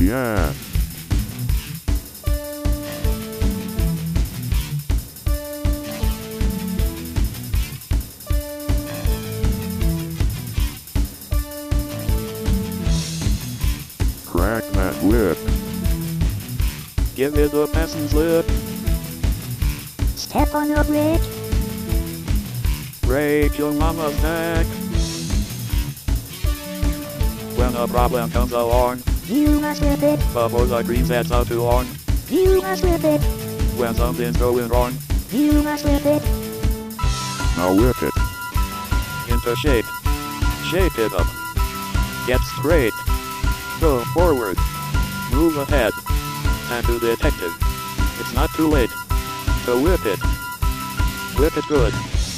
Yeah. Crack that whip. Give it a passing slip. Step on the bridge. Break your mama's neck. When a problem comes along, You must whip it. before the green sets out too long. You must whip it. When something's going wrong, You must whip it. Now whip it. into shape. Shape it up. Get straight. Go forward. Move ahead. And to the detective. It's not too late. So whip it. Whip it good.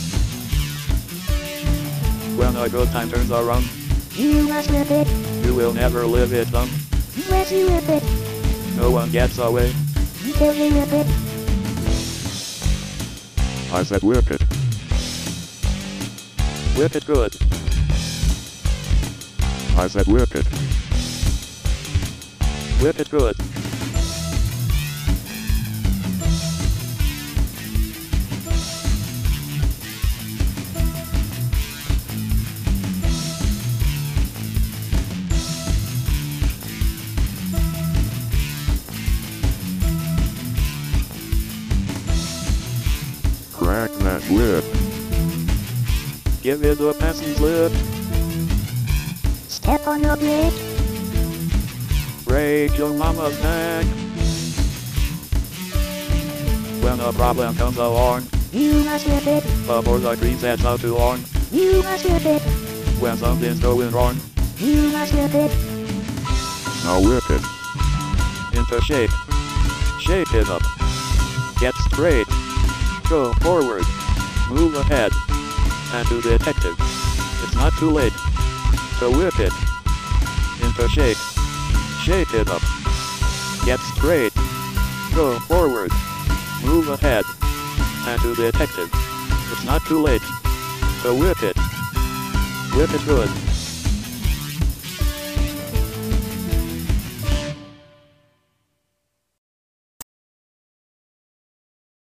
When a good time turns around, You must whip it. you will never live it down. Unless you whip it. No one gets away. Until you whip it. I said whip it. Whip it good. I said whip it. Whip it good. Crack that whip. Give it a passing slip. Step on the bridge. Break your mama's neck. When a problem comes along, You must whip it. before the green sets out too long. You must whip it. When something's going wrong, You must whip it. Now whip it. into shape. Shape it up. Get straight. Go forward. Move ahead. And to the detective. It's not too late. So whip it. Into shape. Shape it up. Get straight. Go forward. Move ahead. And to the detective. It's not too late. So whip it. Whip it good.